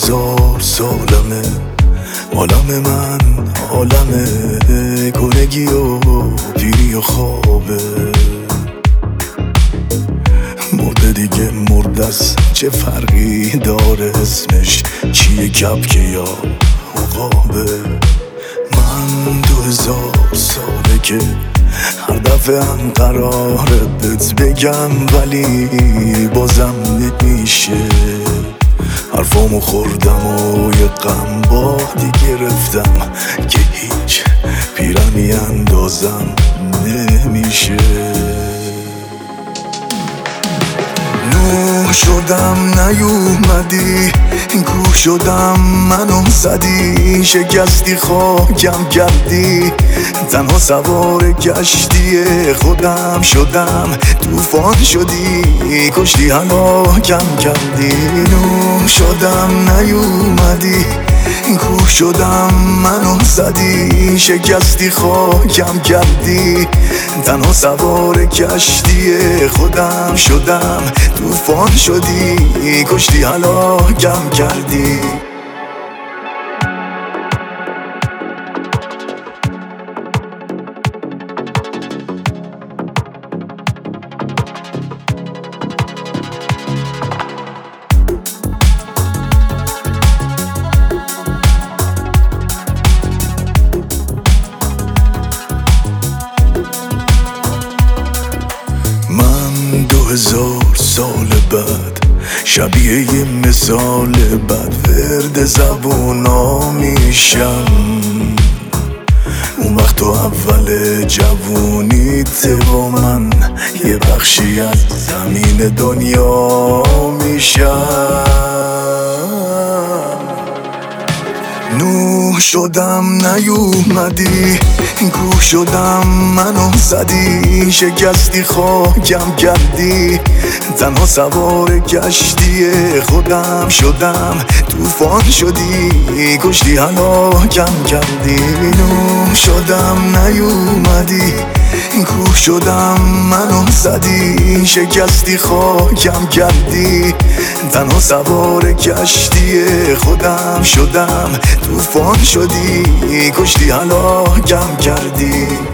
2000 سالمه، عالم من عالمه، کنگی و پیری و خوابه. مرده دیگه مردست، چه فرقی داره اسمش چیه، کپکه یا عقابه. من 2000 ساله که هر دفعه هم قراره بهت بگم، ولی بازم نمیشه. حرفامو خوردم و یه غم بادی گرفتم که هیچ پیرنی اندازم نمیشه. نوح شدم نیومدی، کوه شدم منو زدی، شکستی خاکم کردی، تنها سوار کشتی خودم شدم، طوفان شدی کشتی هلاکم کردی. نوح شدم نیومدی، کوه شدم منو زدی، شکستی خاکم کردی، تنها سوار کشتی خودم شدم، طوفان شدی کشتی هلاکم کردی. من 2000 سال بعد شبیه یه مثال بد، ورد زبونا میشم. اون وقت تو اول جوونیت با من یه بخشی از زمین دنیا میشم. نوح شدم نیومدی، کوه شدم منو زدی، شکستی خاکم کردی، تنها سوار کشتی خودم شدم، طوفان شدی کشتی هلاکم کردی. نوح شدم نیومدی، کوه شدم منو زدی، شکستی خاکم کردی، تنها سوار کشتی خودم شدم، طوفان شدی کشتی هلاکم کردی.